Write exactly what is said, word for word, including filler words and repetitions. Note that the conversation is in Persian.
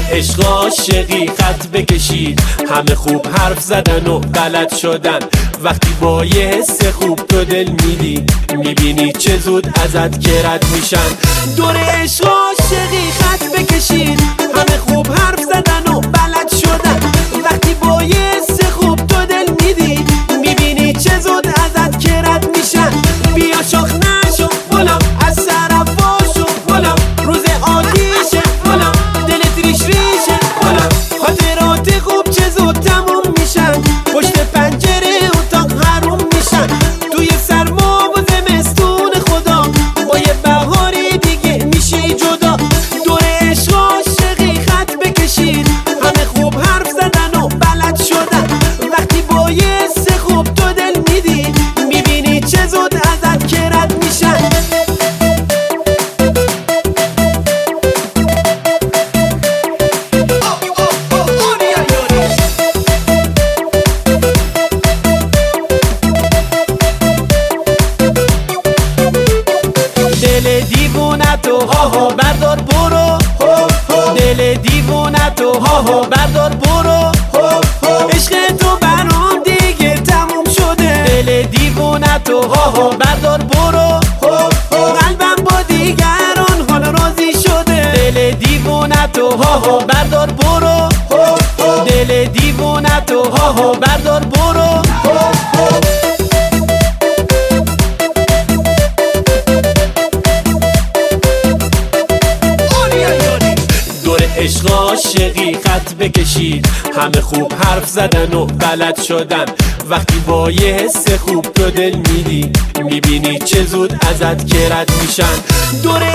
عشق عاشقی خط بکشید، همه خوب حرف زدن و بلد شدن. وقتی با یه حس خوب تو دل میدی، میبینی چه زود ازت که رد میشن. دور عشق عاشقی خط بکشید، همه خوب حرف زدن و بلد شدن. وقتی با یه حس خوب تو دل میدی، میبینی چه زود ازت که رد میشن. بیا شاخ نشو غلام، از طرفا شو غلام، روز عادیشه غلام، دلت ریش ریشه غلام. خاطرات خوب چه زود تموم میشن، پشت پنجره اتاق حروم میشن. توی سرما و زمستون خدا، با یه بهاری دیگه میشی جدا. دور عشق عاشقی خط بکشید، همه خوب حرف زدن و بلد شدن. وقتی با یه حس خوب تو دل میدی، میبینی چه زود ازت که رد میشن. دل دیوونه تو ها ها بردار برو، دل دیوونه تو ها ها بردار برو. عشق تو برام دیگه تموم شده، دل دیوونه تو ها ها بردار برو. قلبم با دیگران حال راضی شده، دل دیوونه تو ها ها بردار برو. دل دیوونه تو ها ها بردار برو. عشق عاشقی خط بکشید، همه خوب حرف زدن و بلد شدن. وقتی با یه حس خوب تو دل میدی، میبینی چه زود ازت که رد میشن. دور